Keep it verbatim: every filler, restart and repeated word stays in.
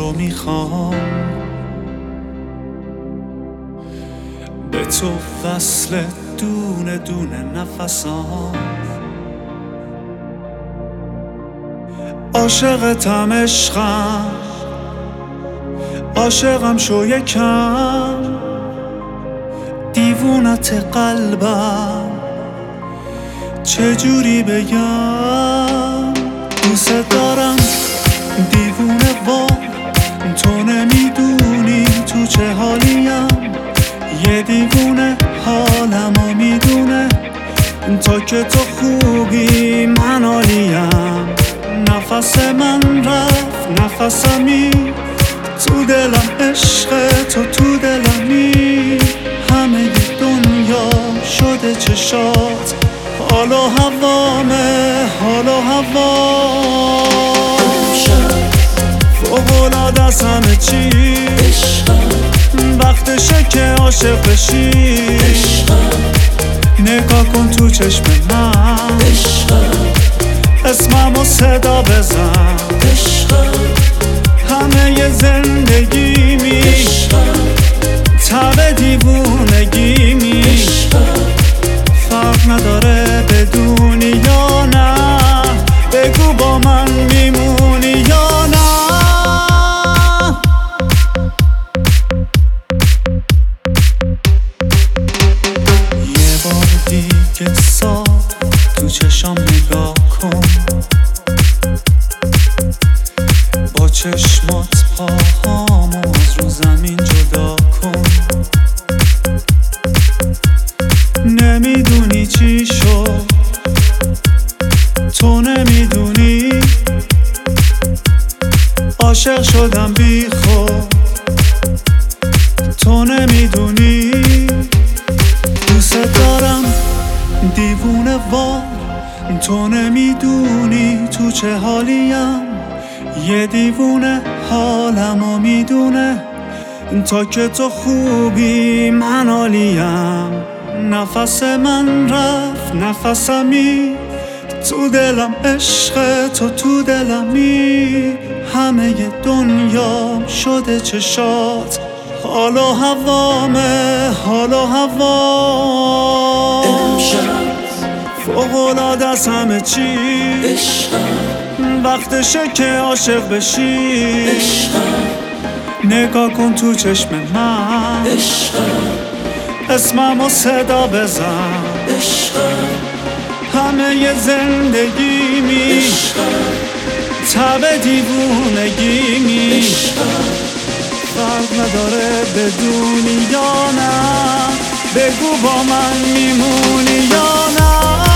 رو میخوام، به تو وصل دونه دونه نفسام. عاشقتم عشقم، عاشقم شو یکم، دیوونت قلبم چجوری بگم. دوست دارم دیوونه وار، تو نمیدونی تو چه حالیم. یه دیوونه حالمو میدونه، تا که تو خوبی من عالیم. نفس من رفت نفسمی، تو دلم عشق تو تو دلمی. همه دنیا شده چشات، حال و هوامه حال و هوا. فوق‌العاده است همه چی، وقتشه که عاشق بشی. نگاه کن تو چشم من، اسممو صدا بزن. همه زندگی می تب دیوونگی می، فرق نداره بدونی یا نه. بگو با من میمونی یا نه. یه بار دیگه صاف تو چشام نگاه کن، با چشمات پاهامو از رو زمین جدا کن. نمیدونی چی شد، تو نمیدونی. عاشق شدم بی خود، تو نمیدونی. دوست دارم دیوونه وار، تو نمیدونی تو چه حالیم. یه دیوونه حالمو میدونه، تا که تو خوبی من عالیم. نفس من رفت نفسمی، تو دلم عشق تو تو دلمی. همه دنیا شده چشات، حال و هوامه حال و هوا. فوق‌العاده است همه چی، وقتشه که عاشق بشی. نگاه کن تو چشم من، اسممو صدا بزن. همه زندگی می تب دیوونگی می، فرق نداره بدونی یا نه. بگو با من میمونی یا نه.